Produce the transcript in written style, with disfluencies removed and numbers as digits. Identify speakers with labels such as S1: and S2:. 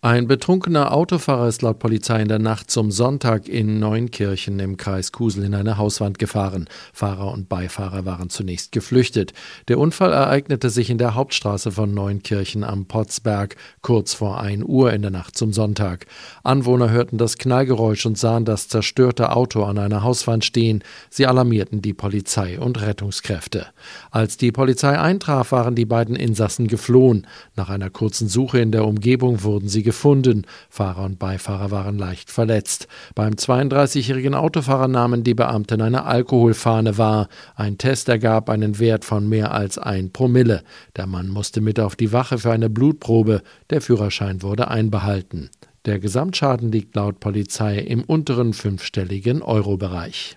S1: Ein betrunkener Autofahrer ist laut Polizei in der Nacht zum Sonntag in Neunkirchen im Kreis Kusel in eine Hauswand gefahren. Fahrer und Beifahrer waren zunächst geflüchtet. Der Unfall ereignete sich in der Hauptstraße von Neunkirchen am Potzberg, kurz vor 1 Uhr in der Nacht zum Sonntag. Anwohner hörten das Knallgeräusch und sahen das zerstörte Auto an einer Hauswand stehen. Sie alarmierten die Polizei und Rettungskräfte. Als die Polizei eintraf, waren die beiden Insassen geflohen. Nach einer kurzen Suche in der Umgebung wurden sie gefunden. Fahrer und Beifahrer waren leicht verletzt. Beim 32-jährigen Autofahrer nahmen die Beamten eine Alkoholfahne wahr. Ein Test ergab einen Wert von mehr als 1 Promille. Der Mann musste mit auf die Wache für eine Blutprobe. Der Führerschein wurde einbehalten. Der Gesamtschaden liegt laut Polizei im unteren 5-stelligen Euro-Bereich.